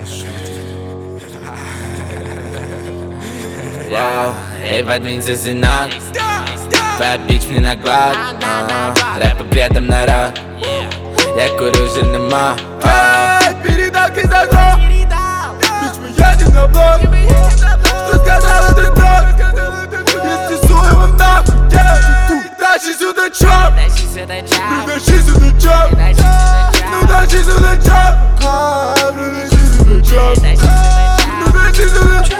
Эй, подвинься, сынок. Твоя бич мне на глаз. Рэп при этом народ. Я курю жирный мак. Передал кизагро. Бич, мы едем на блок. Что сказал этот док? Истесую вам нахуй. Тащи сюда чоп. Тащи сюда чоп. Ну тащи сюда чоп. Тащи сюда чоп. Ну тащи сюда чоп.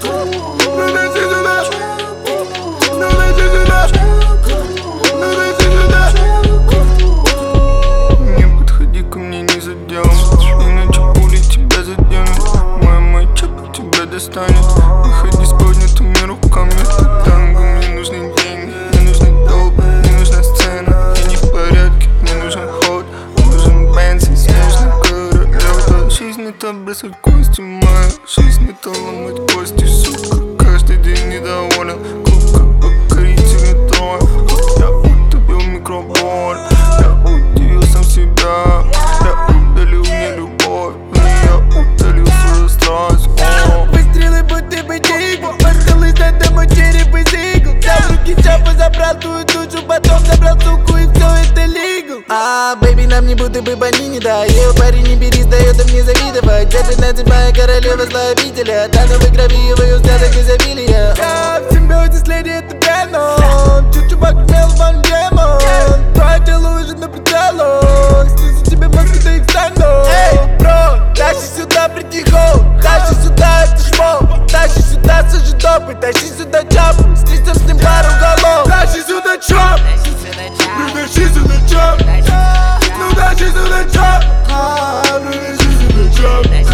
Не подходи ко мне, не задел, иначе пули тебя заденут. Моя мача тебя достанет. Выходи с поднятыми руками. Ты танго, мне нужны деньги, мне нужны доп, мне нужна сцена. Я не в порядке, мне нужен ход, мне нужен бенз, снежный королева. Жизнь это бросать кости, моя жизнь это ломать кости, сука. Каждый день недоволен, клуб как покоритель троя. Я утопил микроболь, я удивил сам себя. Я удалил не любовь, я удалил свою страсть. Выстрелы будто бы дигл, осталось на дома череп и зигл. Взял в руки чапа, забрал твою душу, потом забрал суку и все это лигл. Бэйби, нам не будто бы бани не дает. Парень не бери, сдает им не завидовать. Я 15-моя королева зла обителя. Тану в крови его взглядах изобилия. Я в симбиозе с леди, это Веном. Чуть-чувак имел ван демон. Твое тело уже на пределах. Снизу тебе мозг, ты их стану. Эй, бро, тащи сюда притихо. Тащи сюда это шмо. Тащи сюда сажи допы. Тащи сюда чапу. Стрисом с ним пару голов. Тащи сюда чоп. Ну тащи сюда чоп. Ну тащи сюда чоп. Ну тащи сюда чоп.